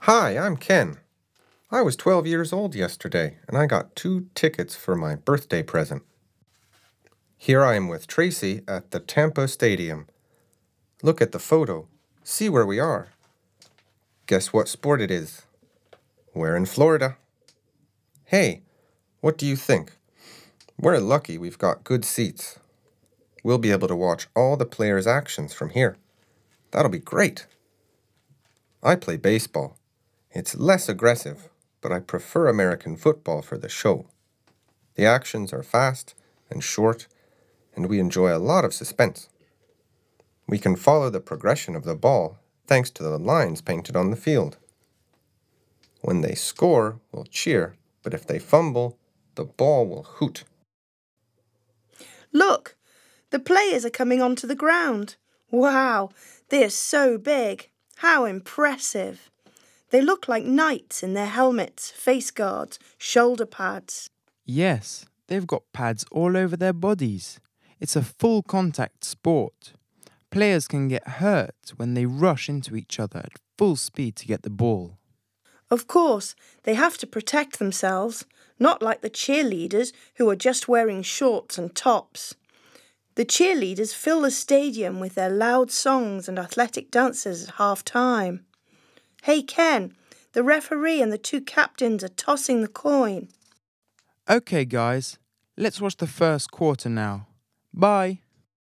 Hi, I'm Ken. I was 12 years old yesterday, and I got 2 tickets for my birthday present. Here I am with Tracy at the Tampa Stadium. Look at the photo. See where we are. Guess what sport it is? We're in Florida. Hey, what do you think? We're lucky we've got good seats. We'll be able to watch all the players' actions from here. That'll be great. I play baseball. It's less aggressive, but I prefer American football for the show. The actions are fast and short, and we enjoy a lot of suspense. We can follow the progression of the ball thanks to the lines painted on the field. When they score, we'll cheer, but if they fumble, the ball will hoot. Look, the players are coming onto the ground. Wow, they are so big. How impressive. They look like knights in their helmets, face guards, shoulder pads. Yes, they've got pads all over their bodies. It's a full contact sport. Players can get hurt when they rush into each other at full speed to get the ball. Of course, they have to protect themselves, not like the cheerleaders who are just wearing shorts and tops. The cheerleaders fill the stadium with their loud songs and athletic dances at half-time. Hey Ken, the referee and the 2 captains are tossing the coin. Okay, guys, let's watch the first quarter now. Bye.